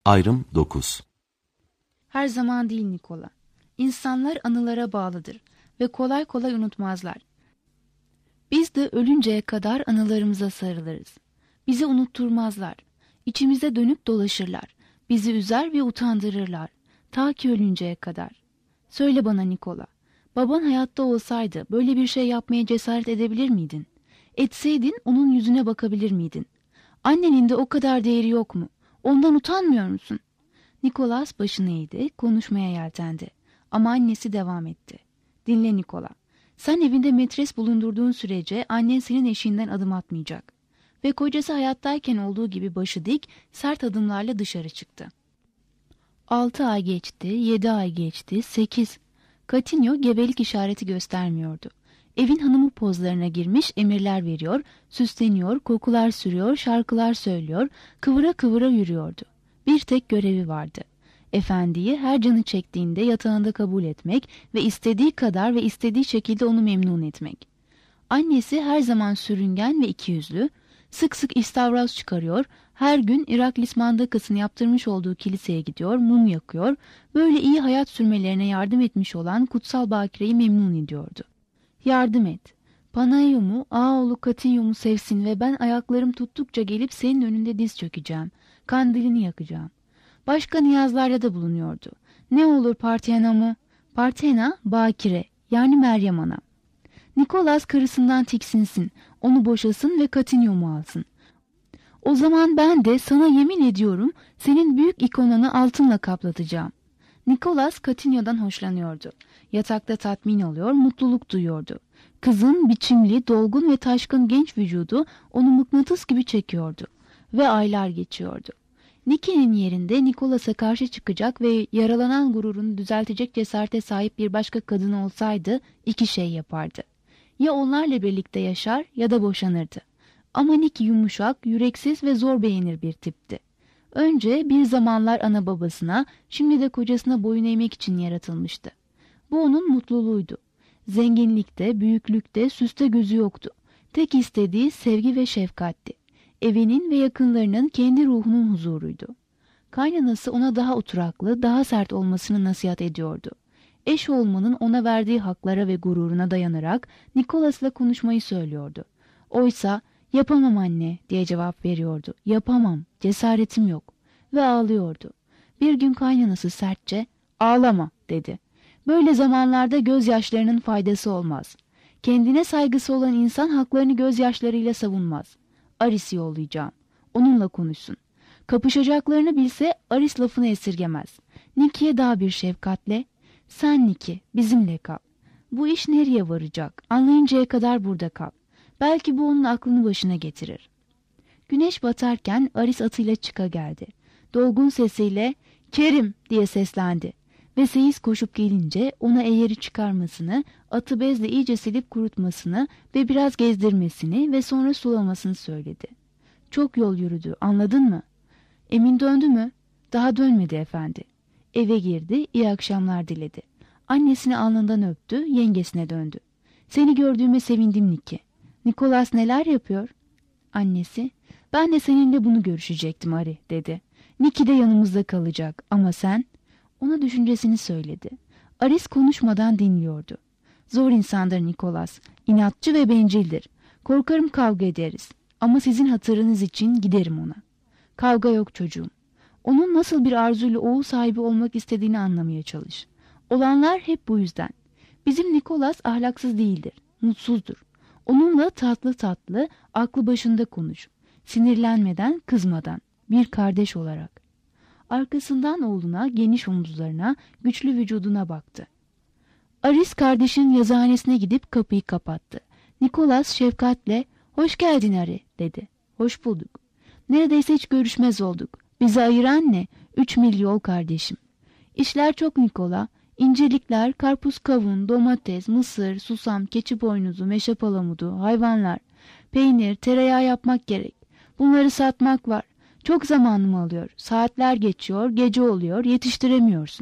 Ayrım 9. Her zaman değil Nikola. İnsanlar anılara bağlıdır ve kolay kolay unutmazlar. Biz de ölünceye kadar anılarımıza sarılırız. Bizi unutturmazlar. İçimize dönüp dolaşırlar. Bizi üzer ve utandırırlar. Ta ki ölünceye kadar. Söyle bana Nikola, baban hayatta olsaydı böyle bir şey yapmaya cesaret edebilir miydin? Etseydin onun yüzüne bakabilir miydin? Annenin de o kadar değeri yok mu? Ondan utanmıyor musun? Nikolas başını eğdi, konuşmaya yeltendi. Ama annesi devam etti. Dinle Nikola, sen evinde metres bulundurduğun sürece annen senin eşiğinden adım atmayacak. Ve kocası hayattayken olduğu gibi başı dik, sert adımlarla dışarı çıktı. 6 ay geçti, 7 ay geçti, 8. Katinyo gebelik işareti göstermiyordu. Evin hanımı pozlarına girmiş, emirler veriyor, süsleniyor, kokular sürüyor, şarkılar söylüyor, kıvıra kıvıra yürüyordu. Bir tek görevi vardı. Efendiyi her canı çektiğinde yatağında kabul etmek ve istediği kadar ve istediği şekilde onu memnun etmek. Annesi her zaman sürüngen ve ikiyüzlü, sık sık istavroz çıkarıyor, her gün Iraklis mandakasını yaptırmış olduğu kiliseye gidiyor, mum yakıyor, böyle iyi hayat sürmelerine yardım etmiş olan kutsal bakireyi memnun ediyordu. Yardım et. Panayomu, ağaoğlu Katinyomu sevsin ve ben ayaklarım tuttukça gelip senin önünde diz çökeceğim. Kandilini yakacağım. Başka niyazlarla da bulunuyordu. Ne olur Partena mı? Partena, bakire, yani Meryem Ana. Nikolas karısından tiksinsin, onu boşasın ve Katinyomu alsın. O zaman ben de sana yemin ediyorum senin büyük ikonanı altınla kaplatacağım. Nikolas Katinyo'dan hoşlanıyordu. Yatakta tatmin oluyor, mutluluk duyuyordu. Kızın biçimli, dolgun ve taşkın genç vücudu onu mıknatıs gibi çekiyordu. Ve aylar geçiyordu. Niki'nin yerinde Nikolas'a karşı çıkacak ve yaralanan gururunu düzeltecek cesarete sahip bir başka kadın olsaydı iki şey yapardı. Ya onlarla birlikte yaşar ya da boşanırdı. Ama Niki yumuşak, yüreksiz ve zor beğenir bir tipti. Önce bir zamanlar ana babasına, şimdi de kocasına boyun eğmek için yaratılmıştı. Bu onun mutluluğuydu. Zenginlikte, büyüklükte, süste gözü yoktu. Tek istediği sevgi ve şefkatti. Evinin ve yakınlarının kendi ruhunun huzuruydu. Kaynanası ona daha oturaklı, daha sert olmasını nasihat ediyordu. Eş olmanın ona verdiği haklara ve gururuna dayanarak Nikolas'la konuşmayı söylüyordu. Oysa "Yapamam anne" diye cevap veriyordu. "Yapamam, cesaretim yok." Ve ağlıyordu. Bir gün kaynanası sertçe "Ağlama" dedi. Böyle zamanlarda gözyaşlarının faydası olmaz. Kendine saygısı olan insan haklarını gözyaşlarıyla savunmaz. Aris'i yollayacağım. Onunla konuşsun. Kapışacaklarını bilse Aris lafını esirgemez. Niki'ye daha bir şefkatle "Sen Niki, bizimle kal. Bu iş nereye varacak? Anlayıncaya kadar burada kal. Belki bu onun aklını başına getirir." Güneş batarken Aris atıyla çıka geldi. Dolgun sesiyle "Kerim" diye seslendi. Ve seyis koşup gelince ona eğeri çıkarmasını, atı bezle iyice silip kurutmasını ve biraz gezdirmesini ve sonra sulamasını söyledi. "Çok yol yürüdü, anladın mı?" "Emin döndü mü?" "Daha dönmedi efendi." Eve girdi, iyi akşamlar diledi. Annesini alnından öptü, yengesine döndü. "Seni gördüğüme sevindim Niki. Nikolas neler yapıyor?" Annesi, "Ben de seninle bunu görüşecektim Ari" dedi. "Niki de yanımızda kalacak ama sen..." Ona düşüncesini söyledi. Aris konuşmadan dinliyordu. "Zor insandır Nikolas. İnatçı ve bencildir. Korkarım kavga ederiz. Ama sizin hatırınız için giderim ona." "Kavga yok çocuğum. Onun nasıl bir arzuyla oğul sahibi olmak istediğini anlamaya çalış. Olanlar hep bu yüzden. Bizim Nikolas ahlaksız değildir. Mutsuzdur. Onunla tatlı tatlı, aklı başında konuş. Sinirlenmeden, kızmadan. Bir kardeş olarak." Arkasından oğluna, geniş omuzlarına, güçlü vücuduna baktı. Aris kardeşinin yazıhanesine gidip kapıyı kapattı. Nikolas şefkatle "Hoş geldin Ari" dedi. "Hoş bulduk. Neredeyse hiç görüşmez olduk. Bizi ayıran ne? 3 mil yol kardeşim." "İşler çok Nikola. İncelikler, karpuz kavun, domates, mısır, susam, keçi boynuzu, meşe palamudu, hayvanlar, peynir, tereyağı yapmak gerek. Bunları satmak var. Çok zamanımı alıyor. Saatler geçiyor, gece oluyor, yetiştiremiyorsun."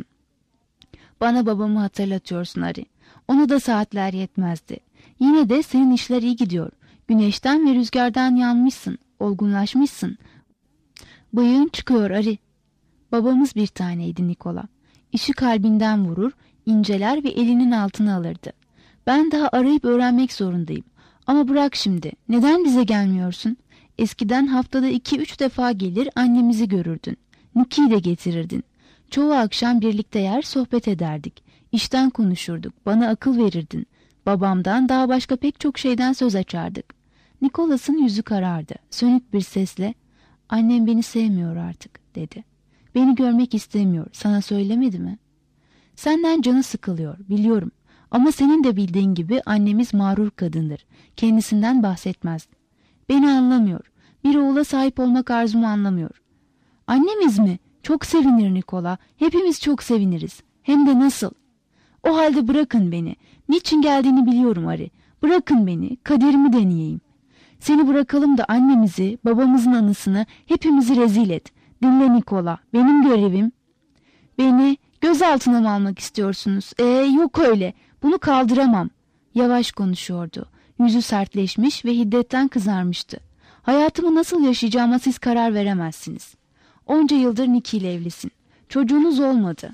"Bana babamı hatırlatıyorsun Ari. Ona da saatler yetmezdi. Yine de senin işler iyi gidiyor. Güneşten ve rüzgardan yanmışsın, olgunlaşmışsın. Bıyığın çıkıyor Ari." Babamız bir taneydi Nikola. İşi kalbinden vurur, inceler ve elinin altına alırdı. Ben daha arayıp öğrenmek zorundayım. Ama bırak şimdi. Neden bize gelmiyorsun? Eskiden haftada 2-3 defa gelir annemizi görürdün. Niki'yi de getirirdin. Çoğu akşam birlikte yer sohbet ederdik. İşten konuşurduk. Bana akıl verirdin. Babamdan daha başka pek çok şeyden söz açardık. Nikolas'ın yüzü karardı. Sönük bir sesle "Annem beni sevmiyor artık," dedi. "Beni görmek istemiyor. Sana söylemedi mi?" "Senden canı sıkılıyor, biliyorum. Ama senin de bildiğin gibi annemiz mağrur kadındır. Kendisinden bahsetmez. Beni anlamıyor. Bir oğula sahip olmak arzumu anlamıyor." "Annemiz mi? Çok sevinir Nikola. Hepimiz çok seviniriz. Hem de nasıl?" "O halde bırakın beni. Niçin geldiğini biliyorum Ari. Bırakın beni. Kaderimi deneyeyim. Seni bırakalım da annemizi, babamızın anısını, hepimizi rezil et. Dinle Nikola. Benim görevim..." "Beni gözaltına mı almak istiyorsunuz? Yok öyle. Bunu kaldıramam." Yavaş konuşuyordu. Yüzü sertleşmiş ve hiddetten kızarmıştı. "Hayatımı nasıl yaşayacağıma siz karar veremezsiniz. Onca yıldır Nicky ile evlisin. Çocuğunuz olmadı.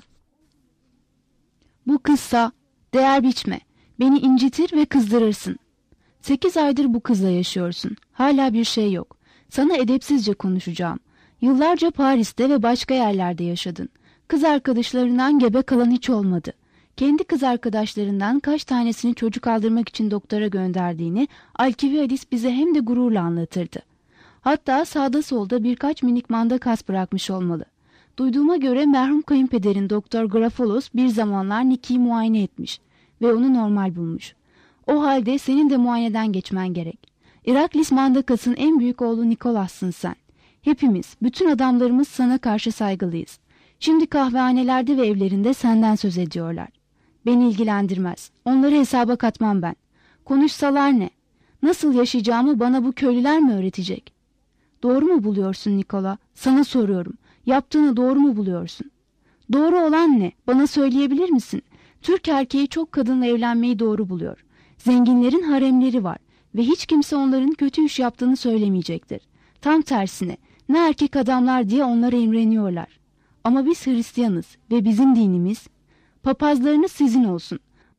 Bu kızsa değer biçme. Beni incitir ve kızdırırsın. 8 aydır bu kızla yaşıyorsun. Hala bir şey yok. Sana edepsizce konuşacağım. Yıllarca Paris'te ve başka yerlerde yaşadın. Kız arkadaşlarından gebe kalan hiç olmadı. Kendi kız arkadaşlarından kaç tanesini çocuk aldırmak için doktora gönderdiğini Alkiviadis bize hem de gururla anlatırdı. Hatta sağda solda birkaç minik manda kas bırakmış olmalı. Duyduğuma göre merhum kayınpederin Doktor Grafolos bir zamanlar Nicky'yi muayene etmiş ve onu normal bulmuş. O halde senin de muayeneden geçmen gerek. Iraklis Mandakas'ın en büyük oğlu Nikolas'sın sen. Hepimiz, bütün adamlarımız sana karşı saygılıyız. Şimdi kahvehanelerde ve evlerinde senden söz ediyorlar. Beni ilgilendirmez. Onları hesaba katmam ben. Konuşsalar ne? Nasıl yaşayacağımı bana bu köylüler mi öğretecek? Doğru mu buluyorsun Nikola? Sana soruyorum. Yaptığını doğru mu buluyorsun? Doğru olan ne? Bana söyleyebilir misin? Türk erkeği çok kadınla evlenmeyi doğru buluyor. Zenginlerin haremleri var ve hiç kimse onların kötü iş yaptığını söylemeyecektir. Tam tersine, ne erkek adamlar diye onlara imreniyorlar. Ama biz Hristiyanız ve bizim dinimiz, papazlarınız sizin olsun.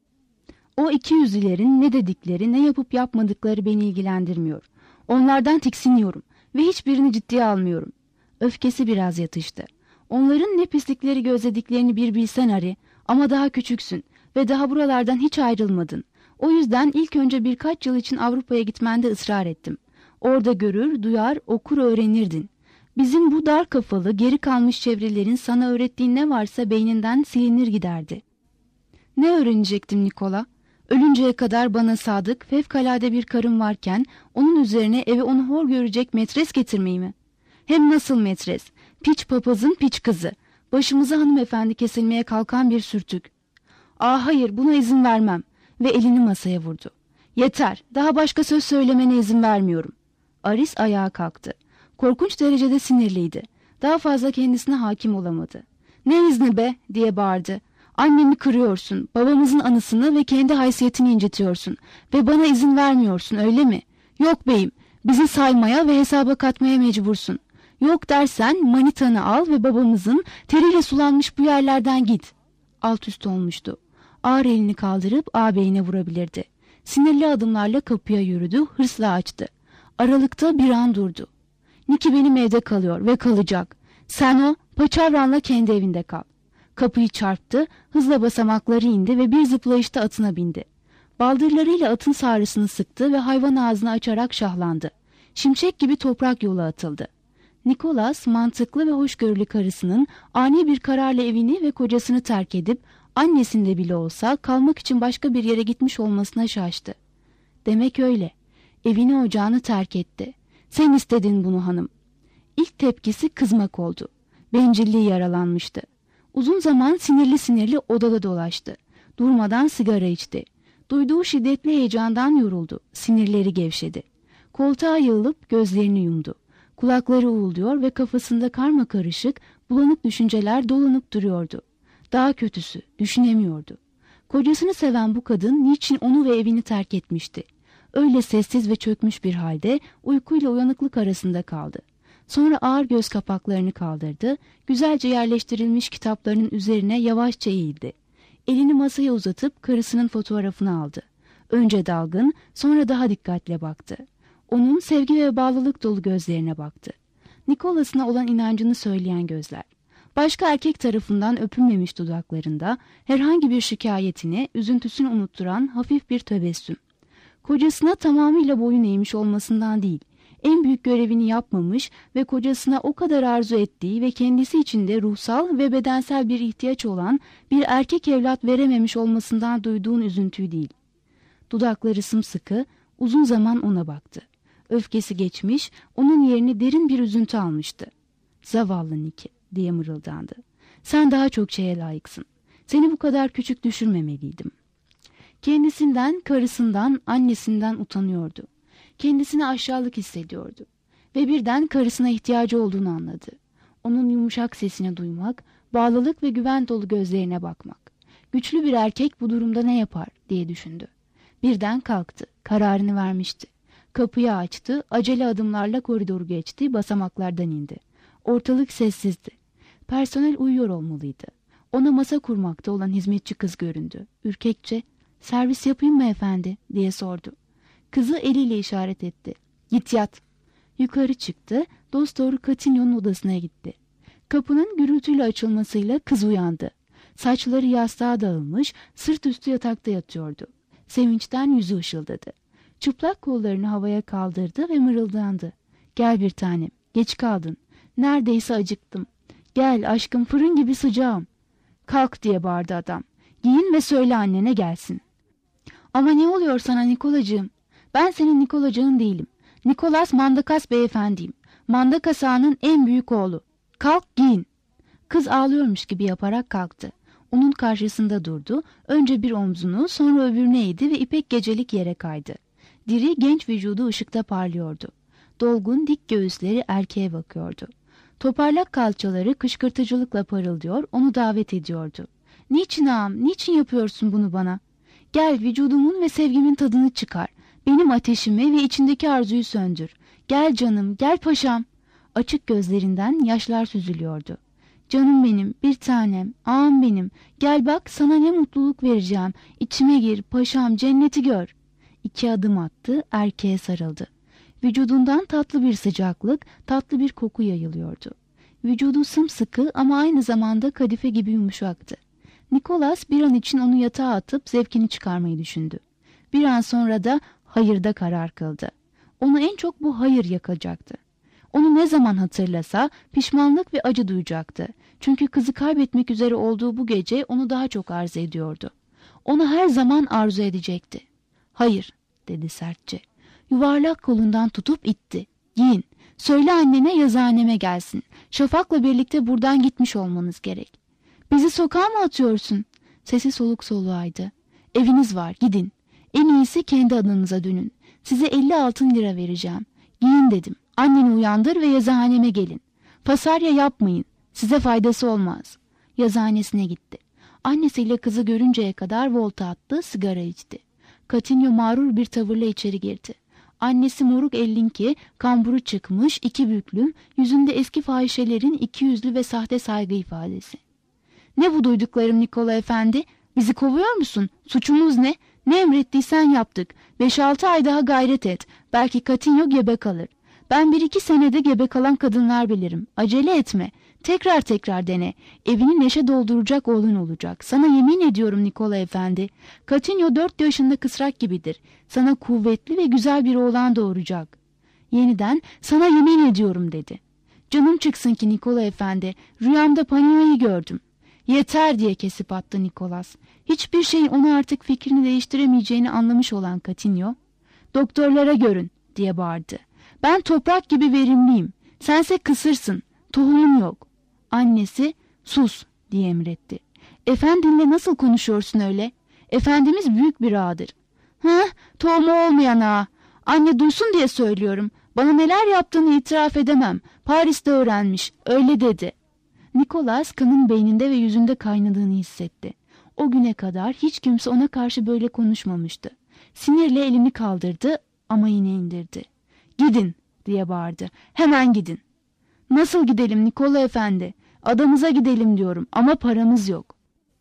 O ikiyüzlülerin ne dedikleri, ne yapıp yapmadıkları beni ilgilendirmiyor. Onlardan tiksiniyorum ve hiçbirini ciddiye almıyorum. Öfkesi biraz yatıştı. Onların ne pislikleri gözlediklerini bir bilsen Ari, ama daha küçüksün ve daha buralardan hiç ayrılmadın. O yüzden ilk önce birkaç yıl için Avrupa'ya gitmende ısrar ettim. Orada görür, duyar, okur öğrenirdin. Bizim bu dar kafalı, geri kalmış çevrelerin sana öğrettiğin ne varsa beyninden silinir giderdi. Ne öğrenecektim Nikola? Ölünceye kadar bana sadık, fevkalade bir karım varken onun üzerine eve onu hor görecek metres getirmeyi mi? Hem nasıl metres? Piç papazın piç kızı. Başımıza hanımefendi kesilmeye kalkan bir sürtük. Hayır, buna izin vermem. Ve elini masaya vurdu. Yeter, daha başka söz söylemene izin vermiyorum. Aris ayağa kalktı. Korkunç derecede sinirliydi. Daha fazla kendisine hakim olamadı. Ne izni be diye bağırdı. Annemi kırıyorsun, babamızın anısını ve kendi haysiyetini incitiyorsun. Ve bana izin vermiyorsun, öyle mi? Yok beyim, bizi saymaya ve hesaba katmaya mecbursun. Yok dersen manitanı al ve babamızın teriyle sulanmış bu yerlerden git. Alt üst olmuştu. Ağır elini kaldırıp ağabeyine vurabilirdi. Sinirli adımlarla kapıya yürüdü, hırsla açtı. Aralıkta bir an durdu. Nicky benim evde kalıyor ve kalacak. Sen o paçavranla kendi evinde kal. Kapıyı çarptı, hızla basamakları indi ve bir zıplayışta atına bindi. Baldırlarıyla atın sağrısını sıktı ve hayvan ağzını açarak şahlandı. Şimşek gibi toprak yola atıldı. Nikolas mantıklı ve hoşgörülü karısının ani bir kararla evini ve kocasını terk edip annesinde bile olsa kalmak için başka bir yere gitmiş olmasına şaştı. Demek öyle. Evini ocağını terk etti. Sen istedin bunu hanım. İlk tepkisi kızmak oldu. Bencilliği yaralanmıştı. Uzun zaman sinirli sinirli odada dolaştı. Durmadan sigara içti. Duyduğu şiddetli heyecandan yoruldu. Sinirleri gevşedi. Koltuğa yığılıp gözlerini yumdu. Kulakları uğulduyor ve kafasında karmakarışık, bulanık düşünceler dolanıp duruyordu. Daha kötüsü, düşünemiyordu. Kocasını seven bu kadın niçin onu ve evini terk etmişti? Öyle sessiz ve çökmüş bir halde uykuyla uyanıklık arasında kaldı. Sonra ağır göz kapaklarını kaldırdı, güzelce yerleştirilmiş kitaplarının üzerine yavaşça eğildi. Elini masaya uzatıp karısının fotoğrafını aldı. Önce dalgın, sonra daha dikkatle baktı. Onun sevgi ve bağlılık dolu gözlerine baktı. Nikolas'ına olan inancını söyleyen gözler. Başka erkek tarafından öpülmemiş dudaklarında herhangi bir şikayetini, üzüntüsünü unutturan hafif bir tebessüm. Kocasına tamamıyla boyun eğmiş olmasından değil, en büyük görevini yapmamış ve kocasına o kadar arzu ettiği ve kendisi için de ruhsal ve bedensel bir ihtiyaç olan bir erkek evlat verememiş olmasından duyduğun üzüntü değil. Dudakları sımsıkı, uzun zaman ona baktı. Öfkesi geçmiş, onun yerini derin bir üzüntü almıştı. "Zavallı Niki," diye mırıldandı. "Sen daha çok şeye layıksın. Seni bu kadar küçük düşürmemeliydim." Kendisinden, karısından, annesinden utanıyordu. Kendisini aşağılık hissediyordu. Ve birden karısına ihtiyacı olduğunu anladı. Onun yumuşak sesini duymak, bağlılık ve güven dolu gözlerine bakmak. Güçlü bir erkek bu durumda ne yapar diye düşündü. Birden kalktı, kararını vermişti. Kapıyı açtı, acele adımlarla koridoru geçti, basamaklardan indi. Ortalık sessizdi. Personel uyuyor olmalıydı. Ona masa kurmakta olan hizmetçi kız göründü. Ürkekçe, "Servis yapayım mı efendi?" diye sordu. Kızı eliyle işaret etti. "Git yat." Yukarı çıktı, dosdoğru Katinyo'nun odasına gitti. Kapının gürültüyle açılmasıyla kız uyandı. Saçları yastığa dağılmış, sırt üstü yatakta yatıyordu. Sevinçten yüzü ışıldadı. Çıplak kollarını havaya kaldırdı ve mırıldandı. "Gel bir tanem, geç kaldın. Neredeyse acıktım. Gel aşkım, fırın gibi sıcağım." "Kalk," diye bağırdı adam. "Giyin ve söyle annene gelsin." "Ama ne oluyor sana Nikolacığım? Ben senin Nikolacığın değilim. Nikolas Mandakas beyefendiyim. Mandakas Ağa'nın en büyük oğlu. Kalk giyin." Kız ağlıyormuş gibi yaparak kalktı. Onun karşısında durdu. Önce bir omzunu, sonra öbürüne eğdi ve ipek gecelik yere kaydı. Diri, genç vücudu ışıkta parlıyordu. Dolgun, dik göğüsleri erkeğe bakıyordu. Toparlak kalçaları kışkırtıcılıkla parıldıyor, onu davet ediyordu. "Niçin ağam, niçin yapıyorsun bunu bana? Gel, vücudumun ve sevgimin tadını çıkar. Benim ateşimi ve içindeki arzuyu söndür. Gel canım, gel paşam." Açık gözlerinden yaşlar süzülüyordu. "Canım benim, bir tanem, ağam benim. Gel bak, sana ne mutluluk vereceğim. İçime gir, paşam, cenneti gör." 2 adım attı, erkeğe sarıldı. Vücudundan tatlı bir sıcaklık, tatlı bir koku yayılıyordu. Vücudu sımsıkı ama aynı zamanda kadife gibi yumuşaktı. Nikolas bir an için onu yatağa atıp zevkini çıkarmayı düşündü. Bir an sonra da hayırda karar kıldı. Onu en çok bu hayır yakacaktı. Onu ne zaman hatırlasa pişmanlık ve acı duyacaktı. Çünkü kızı kaybetmek üzere olduğu bu gece onu daha çok arzu ediyordu. Onu her zaman arzu edecekti. "Hayır," dedi sertçe. Yuvarlak kolundan tutup itti. "Giyin. Söyle annene yazıhaneme gelsin. Şafak'la birlikte buradan gitmiş olmanız gerek." "Bizi sokağa mı atıyorsun?" Sesi soluk soluğaydı. "Eviniz var, gidin. En iyisi kendi adınıza dönün. Size 50 altın lira vereceğim. Giyin dedim. Anneni uyandır ve yazıhaneme gelin. Pasarya yapmayın. Size faydası olmaz." Yazıhanesine gitti. Annesiyle kızı görünceye kadar volta attı, sigara içti. Katinyo mağrur bir tavırla içeri girdi. Annesi moruk ellinki, kamburu çıkmış, 2 büklüm, yüzünde eski fahişelerin ikiyüzlü ve sahte saygı ifadesi. "Ne bu duyduklarım Nikola Efendi? Bizi kovuyor musun? Suçumuz ne? Ne emrettiysen yaptık. 5-6 ay daha gayret et. Belki Katinyo gebe kalır. Ben 1-2 senede gebe kalan kadınlar bilirim. Acele etme. Tekrar tekrar dene. Evini neşe dolduracak oğlun olacak. Sana yemin ediyorum Nikola Efendi. Katinyo 4 yaşında kısrak gibidir. Sana kuvvetli ve güzel bir oğlan doğuracak." Yeniden "Sana yemin ediyorum," dedi. "Canım çıksın ki Nikola Efendi. Rüyamda Pania'yı gördüm." "Yeter," diye kesip attı Nikolas. Hiçbir şeyin onu artık fikrini değiştiremeyeceğini anlamış olan Katinyo, "Doktorlara görün," diye bağırdı. "Ben toprak gibi verimliyim. Sense kısırsın. Tohumum yok." Annesi "Sus," diye emretti. "Efendinle nasıl konuşuyorsun öyle? Efendimiz büyük bir ağadır." Tohumu olmayan ağa. Anne duysun diye söylüyorum. Bana neler yaptığını itiraf edemem. Paris'te öğrenmiş. Öyle dedi." Nikolas kanın beyninde ve yüzünde kaynadığını hissetti. O güne kadar hiç kimse ona karşı böyle konuşmamıştı. Sinirle elini kaldırdı ama yine indirdi. "Gidin," diye bağırdı. "Hemen gidin." Nasıl gidelim Nikola Efendi? Adamıza gidelim diyorum ama paramız yok.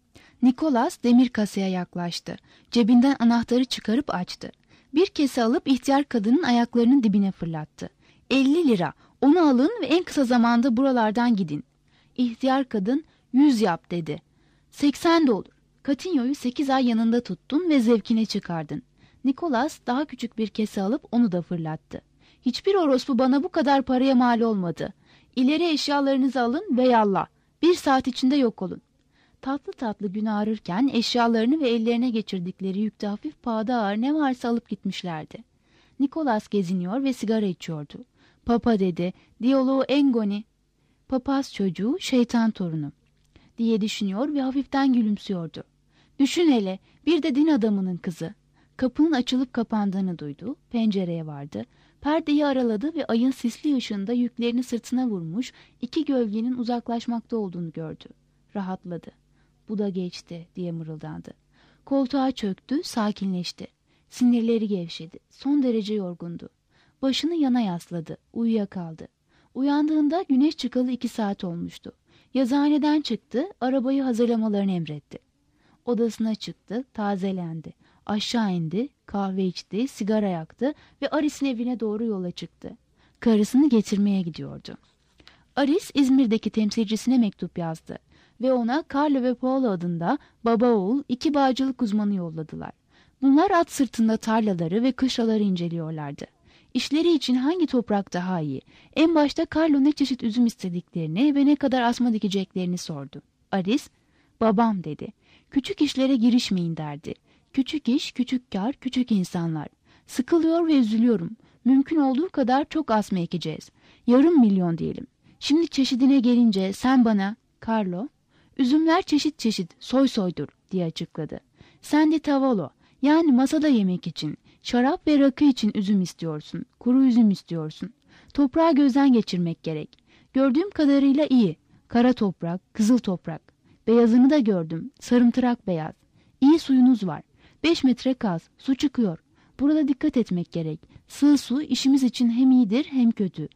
Nikolas demir kasaya yaklaştı. Cebinden anahtarı çıkarıp açtı. Bir kese alıp ihtiyar kadının ayaklarının dibine fırlattı. 50 lira. Onu alın ve en kısa zamanda buralardan gidin. İhtiyar kadın 100 yap dedi. 80 de olur. Katinyo'yu 8 ay yanında tuttun ve zevkine çıkardın. Nikolas daha küçük bir kese alıp onu da fırlattı. Hiçbir orospu bana bu kadar paraya mal olmadı. İleri eşyalarınızı alın ve yallah. 1 saat içinde yok olun. Tatlı tatlı gün ağrırken eşyalarını ve ellerine geçirdikleri yükte hafif pahada ağır ne varsa alıp gitmişlerdi. Nikolas geziniyor ve sigara içiyordu. Papa dedi, diyaloğu Engoni, papaz çocuğu, şeytan torunu diye düşünüyor ve hafiften gülümsüyordu. Düşün hele, bir de din adamının kızı. Kapının açılıp kapandığını duydu, pencereye vardı. Perdeyi araladı ve ayın sisli ışığında yüklerini sırtına vurmuş 2 gölgenin uzaklaşmakta olduğunu gördü. Rahatladı. Bu da geçti diye mırıldandı. Koltuğa çöktü, sakinleşti. Sinirleri gevşedi. Son derece yorgundu. Başını yana yasladı. Uyuyakaldı. Uyandığında güneş çıkalı 2 saat olmuştu. Yazıhaneden çıktı, arabayı hazırlamalarını emretti. Odasına çıktı, tazelendi. Aşağı indi, kahve içti, sigara yaktı ve Aris'in evine doğru yola çıktı. Karısını getirmeye gidiyordu. Aris, İzmir'deki temsilcisine mektup yazdı ve ona Carlo ve Paolo adında baba oğul 2 bağcılık uzmanı yolladılar. Bunlar at sırtında tarlaları ve kışlaları inceliyorlardı. İşleri için hangi toprak daha iyi? En başta Carlo ne çeşit üzüm istediklerini ve ne kadar asma dikeceklerini sordu. Aris, babam dedi. Küçük işlere girişmeyin derdi. Küçük iş, küçük kar, küçük insanlar. Sıkılıyor ve üzülüyorum. Mümkün olduğu kadar çok asma ekeceğiz. 500.000 diyelim. Şimdi çeşidine gelince sen bana, Carlo, üzümler çeşit çeşit, soy soydur diye açıkladı. Sen de tavolo, yani masada yemek için, şarap ve rakı için üzüm istiyorsun, kuru üzüm istiyorsun. Toprağı gözden geçirmek gerek. Gördüğüm kadarıyla iyi. Kara toprak, kızıl toprak. Beyazını da gördüm, sarımtırak beyaz. İyi suyunuz var. 5 metre kaz, su çıkıyor. Burada dikkat etmek gerek. Sığ su işimiz için hem iyidir hem kötü.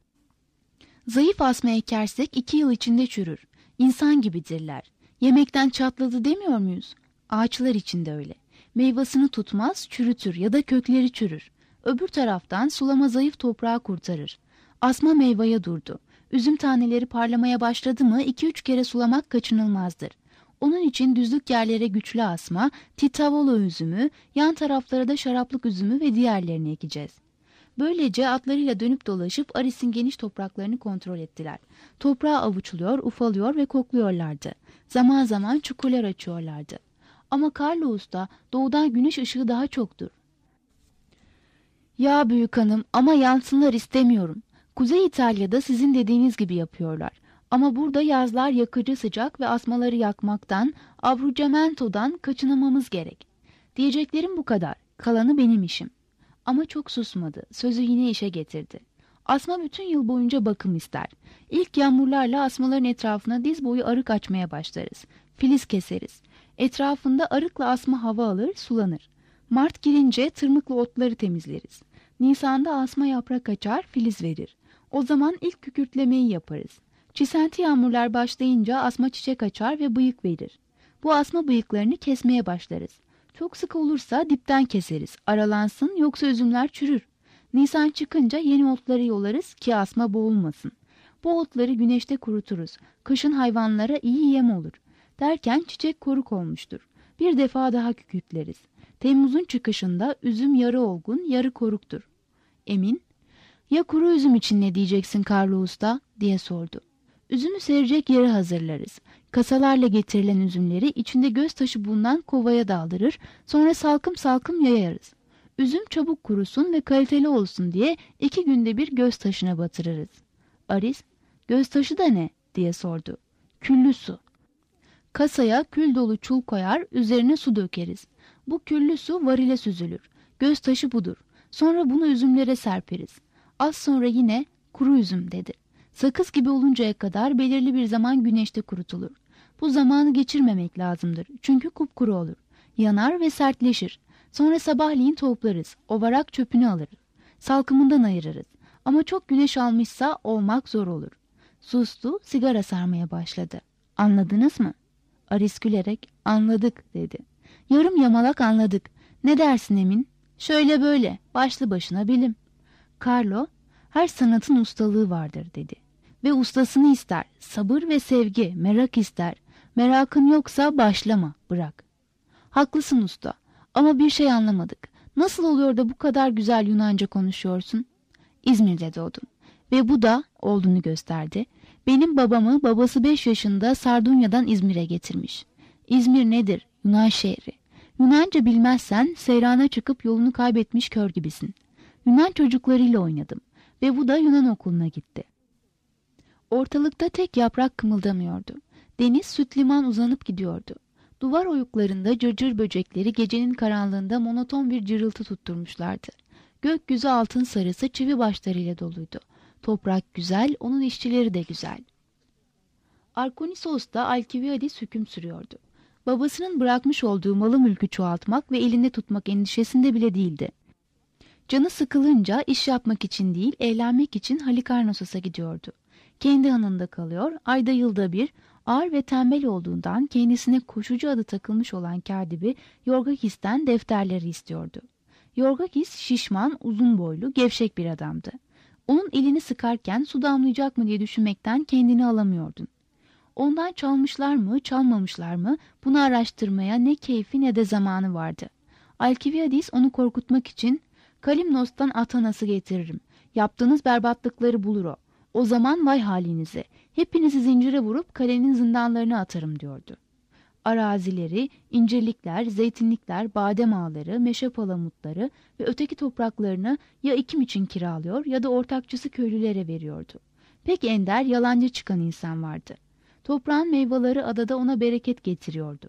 Zayıf asma ekersek 2 yıl içinde çürür. İnsan gibidirler. Yemekten çatladı demiyor muyuz? Ağaçlar için de öyle. Meyvasını tutmaz, çürütür ya da kökleri çürür. Öbür taraftan sulama zayıf toprağı kurtarır. Asma meyveye durdu. Üzüm taneleri parlamaya başladı mı 2-3 kere sulamak kaçınılmazdır. Onun için düzlük yerlere güçlü asma, titavolo üzümü, yan taraflara da şaraplık üzümü ve diğerlerini ekeceğiz. Böylece atlarıyla dönüp dolaşıp Aris'in geniş topraklarını kontrol ettiler. Toprağı avuçluyor, ufalıyor ve kokluyorlardı. Zaman zaman çukurlar açıyorlardı. Ama Carlo Usta, doğudan güneş ışığı daha çoktur. Ya büyük hanım, ama yansınlar istemiyorum. Kuzey İtalya'da sizin dediğiniz gibi yapıyorlar. Ama burada yazlar yakıcı sıcak ve asmaları yakmaktan, Abruzamento'dan kaçınmamız gerek. Diyeceklerim bu kadar. Kalanı benim işim. Ama çok susmadı. Sözü yine işe getirdi. Asma bütün yıl boyunca bakım ister. İlk yağmurlarla asmaların etrafına diz boyu arık açmaya başlarız. Filiz keseriz. Etrafında arıkla asma hava alır, sulanır. Mart girince tırmıkla otları temizleriz. Nisan'da asma yaprak açar, filiz verir. O zaman ilk kükürtlemeyi yaparız. Çisenti yağmurlar başlayınca asma çiçek açar ve bıyık verir. Bu asma bıyıklarını kesmeye başlarız. Çok sık olursa dipten keseriz. Aralansın, yoksa üzümler çürür. Nisan çıkınca yeni otları yolarız ki asma boğulmasın. Bu otları güneşte kuruturuz. Kışın hayvanlara iyi yem olur. Derken çiçek koruk olmuştur. Bir defa daha kükürtleriz. Temmuz'un çıkışında üzüm yarı olgun, yarı koruktur. Emin, ya kuru üzüm için ne diyeceksin Carlo Usta diye sordu. Üzümü serecek yeri hazırlarız. Kasalarla getirilen üzümleri içinde göz taşı bulunan kovaya daldırır, sonra salkım salkım yayarız. Üzüm çabuk kurusun ve kaliteli olsun diye 2 günde bir göz taşına batırırız. Aris, göz taşı da ne diye sordu. Küllü su. Kasaya kül dolu çul koyar, üzerine su dökeriz. Bu küllü su varile süzülür. Göz taşı budur. Sonra bunu üzümlere serperiz. Az sonra yine kuru üzüm dedi. Sakız gibi oluncaya kadar belirli bir zaman güneşte kurutulur. Bu zamanı geçirmemek lazımdır. Çünkü kupkuru olur. Yanar ve sertleşir. Sonra sabahleyin toplarız. O varak çöpünü alırız. Salkımından ayırırız. Ama çok güneş almışsa olmak zor olur. Sustu, sigara sarmaya başladı. Anladınız mı? Aris gülerek anladık dedi. Yarım yamalak anladık. Ne dersin Emin? Şöyle böyle, başlı başına bilim. Carlo, her sanatın ustalığı vardır dedi. Ve ustasını ister, sabır ve sevgi, merak ister. Merakın yoksa başlama, bırak. Haklısın usta ama bir şey anlamadık. Nasıl oluyor da bu kadar güzel Yunanca konuşuyorsun? İzmir'de doğdum ve bu da olduğunu gösterdi. Benim babamı babası 5 yaşında Sardunya'dan İzmir'e getirmiş. İzmir nedir? Yunan şehri. Yunanca bilmezsen seyrana çıkıp yolunu kaybetmiş kör gibisin. Yunan çocuklarıyla oynadım ve bu da Yunan okuluna gitti. Ortalıkta tek yaprak kımıldamıyordu. Deniz süt liman uzanıp gidiyordu. Duvar oyuklarında cırcır böcekleri gecenin karanlığında monoton bir cırıltı tutturmuşlardı. Gökyüzü altın sarısı çivi başlarıyla doluydu. Toprak güzel, onun işçileri de güzel. Arkonisos'ta Alkiviadis hüküm sürüyordu. Babasının bırakmış olduğu malı mülkü çoğaltmak ve elinde tutmak endişesinde bile değildi. Canı sıkılınca iş yapmak için değil, eğlenmek için Halikarnassos'a gidiyordu. Kendi hanında kalıyor, ayda yılda bir, ağır ve tembel olduğundan kendisine koşucu adı takılmış olan katibi Yorgakis'ten defterleri istiyordu. Yorgakis şişman, uzun boylu, gevşek bir adamdı. Onun elini sıkarken su damlayacak mı diye düşünmekten kendini alamıyordun. Ondan çalmışlar mı, çalmamışlar mı bunu araştırmaya ne keyfi ne de zamanı vardı. Alkiviadis onu korkutmak için Kalimnos'tan Atanas'ı getiririm. Yaptığınız berbatlıkları bulur o. O zaman vay halinize. Hepinizi zincire vurup kalenin zindanlarına atarım diyordu. Arazileri, incirlikler, zeytinlikler, badem ağları, meşe palamutları ve öteki topraklarını ya ekim için kiralıyor ya da ortakçısı köylülere veriyordu. Pek ender, yalancı çıkan insan vardı. Toprağın meyveleri adada ona bereket getiriyordu.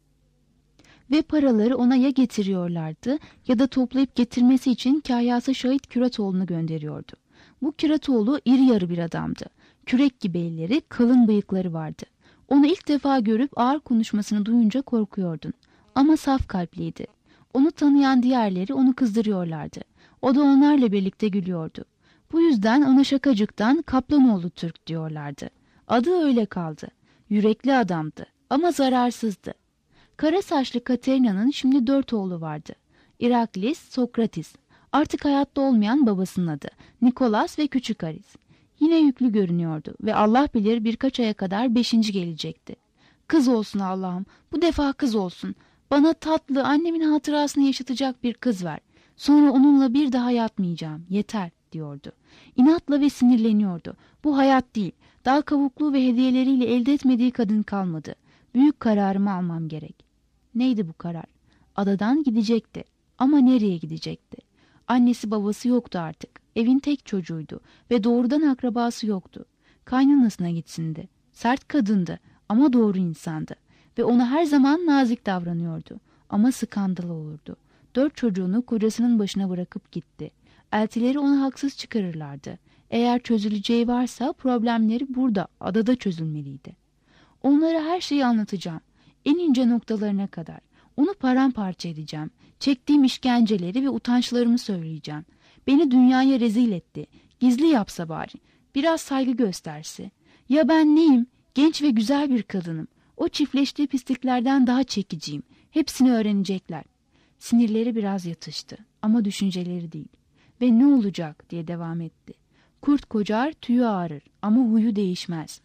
Ve paraları ona ya getiriyorlardı ya da toplayıp getirmesi için kahyası şahit Küratoğlu'nu gönderiyordu. Bu Küratoğlu iri yarı bir adamdı. Kürek gibi elleri, kalın bıyıkları vardı. Onu ilk defa görüp ağır konuşmasını duyunca korkuyordun. Ama saf kalpliydi. Onu tanıyan diğerleri onu kızdırıyorlardı. O da onlarla birlikte gülüyordu. Bu yüzden ona şakacıktan Kaplanoğlu Türk diyorlardı. Adı öyle kaldı. Yürekli adamdı ama zararsızdı. Kara saçlı Katerina'nın şimdi 4 oğlu vardı. Iraklis, Sokratis. Artık hayatta olmayan babasının adı. Nikolas ve Küçük Aris. Yine yüklü görünüyordu ve Allah bilir birkaç aya kadar 5. gelecekti. Kız olsun Allah'ım, bu defa kız olsun. Bana tatlı, annemin hatırasını yaşatacak bir kız ver. Sonra onunla bir daha yatmayacağım, yeter diyordu. İnatla ve sinirleniyordu. Bu hayat değil, dal kavuklu ve hediyeleriyle elde etmediği kadın kalmadı. Büyük kararımı almam gerek. Neydi bu karar? Adadan gidecekti. Ama nereye gidecekti? Annesi babası yoktu artık. Evin tek çocuğuydu ve doğrudan akrabası yoktu. Kaynanasına gitsindi. Sert kadındı ama doğru insandı. Ve ona her zaman nazik davranıyordu. Ama skandal olurdu. 4 çocuğunu kocasının başına bırakıp gitti. Eltileri onu haksız çıkarırlardı. Eğer çözüleceği varsa problemleri burada, adada çözülmeliydi. Onlara her şeyi anlatacağım. En ince noktalarına kadar. Onu paramparça edeceğim. Çektiğim işkenceleri ve utançlarımı söyleyeceğim. Beni dünyaya rezil etti. Gizli yapsa bari. Biraz saygı gösterse. Ya ben neyim? Genç ve güzel bir kadınım. O çiftleştiği pisliklerden daha çekiciyim. Hepsini öğrenecekler. Sinirleri biraz yatıştı. Ama düşünceleri değil. Ve ne olacak diye devam etti. Kurt kocar, tüyü ağrır ama huyu değişmez.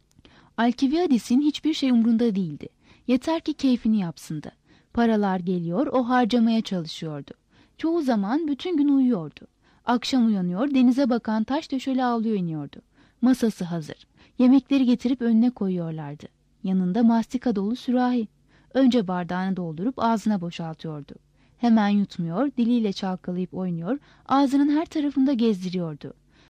Alkiviadis'in hiçbir şey umrunda değildi. Yeter ki keyfini yapsındı. Paralar geliyor, o harcamaya çalışıyordu. Çoğu zaman bütün gün uyuyordu. Akşam uyanıyor, denize bakan taş döşeli avluya iniyordu. Masası hazır. Yemekleri getirip önüne koyuyorlardı. Yanında mastika dolu sürahi. Önce bardağını doldurup ağzına boşaltıyordu. Hemen yutmuyor, diliyle çalkalayıp oynuyor, ağzının her tarafında gezdiriyordu.